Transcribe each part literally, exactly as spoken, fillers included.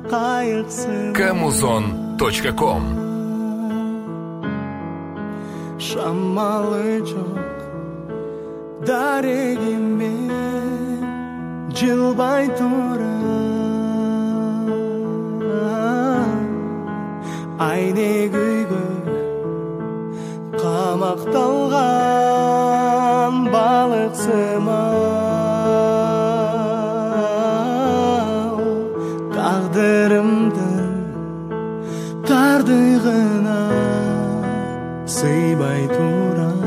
кайыксын камузон точка ком. Шамалы жок дарегиммен жылбай турам, айне күйгө камакталган балык сымал, тагдырымдын тардыгына сыйбай турам.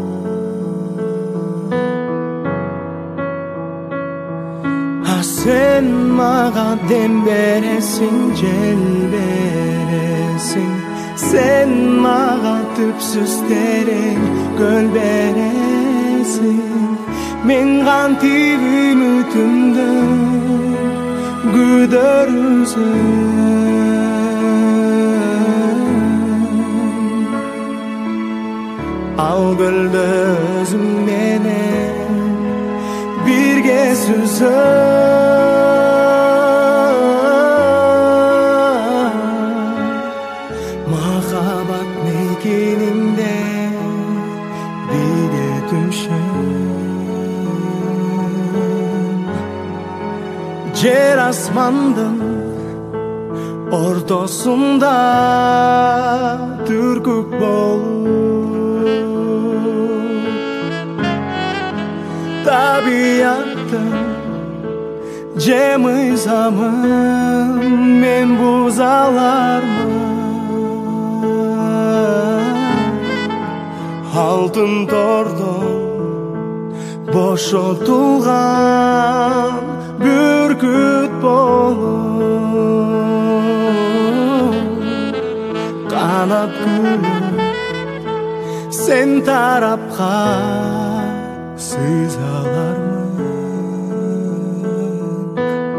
А сен мага дем бересиң, жел бересиң, сен мага түпсүз терең көл бересиң. Мен кантип үмүтүмдү күдөрүсүм, ал көлдө өзүм менен бирге сүзөм. Махаббат мекенинде бирге түшөм. Жер асмандын ортосунда түркүк болуп, табияттын же мыйзамын мен буза алармын. Алтын тордон бошотулган бүркүт болуп, канат күлүп сен тарапка сыйза алармын.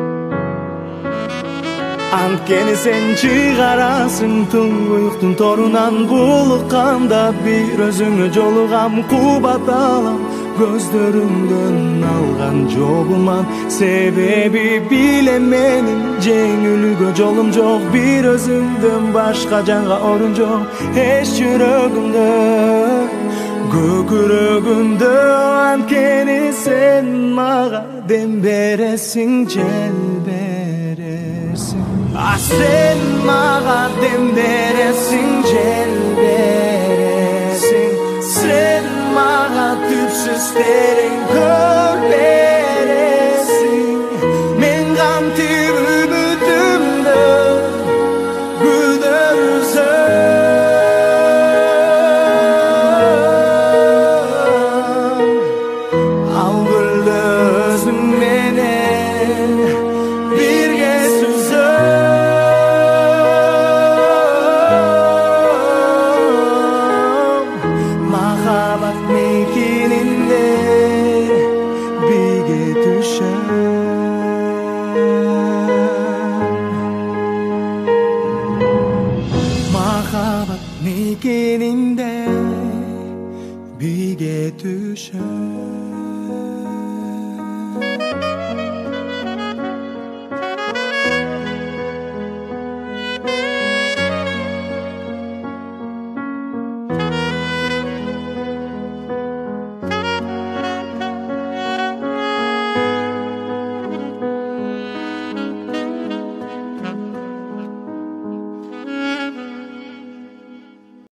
Анткени сен чыгарасың туңгуюктун торунан, булыкканда бир өзүңө жолугам, кубат алам көздөрүңдөн алган жогуман. Себеби билем менин жеңилүүгө жолум жок, бир өзүңдөн башка жанга орун жок. Эч жүрөгүмдө көкүрөгүмдө, анткени сен мага дем бересиң, жел бересиң. А сен мага дем бересиң, жел бересиң, сен мага түпсүз терең көл бересиң. Мен кантип үмүтүмдү күдөрүсөм, ал көлдө өзүм менен бирге сүзөм. Махаббат мекенинде бирге түшөм. Махаббат мекенинде бирге түшөм.